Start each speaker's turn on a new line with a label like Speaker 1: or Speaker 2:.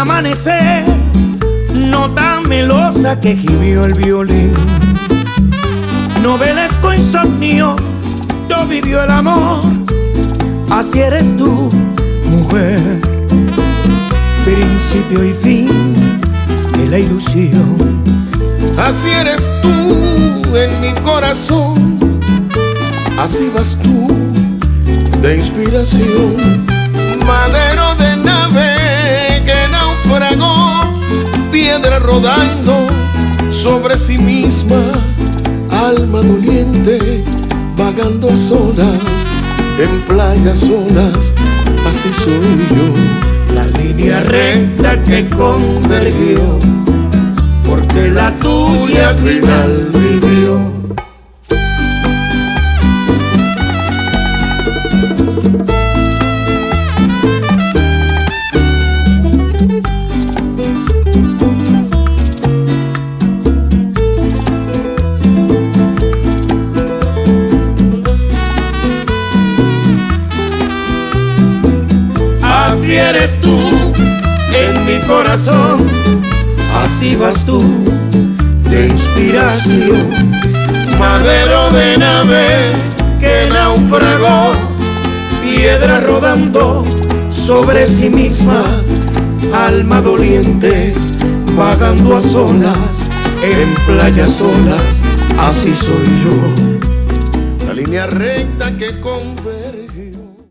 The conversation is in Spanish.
Speaker 1: amanecer, nota melosa que gimió el violín. Novelesco insomnio, yo vivió el amor. Así eres tú, mujer, principio y fin de la ilusión.
Speaker 2: Así eres tú en mi corazón, así vas tú de inspiración. Madero de nave que naufragó, piedra rodando sobre sí misma, alma doliente vagando a solas en playas solas, así soy yo.
Speaker 1: La línea recta que convergió, porque la tuya al final vivió. Así eres tú en mi corazón, así vas tú de inspiración. Madero de nave que naufragó, piedra rodando sobre sí misma, alma doliente vagando a solas en playas solas, así soy yo.
Speaker 2: La línea recta que convergió.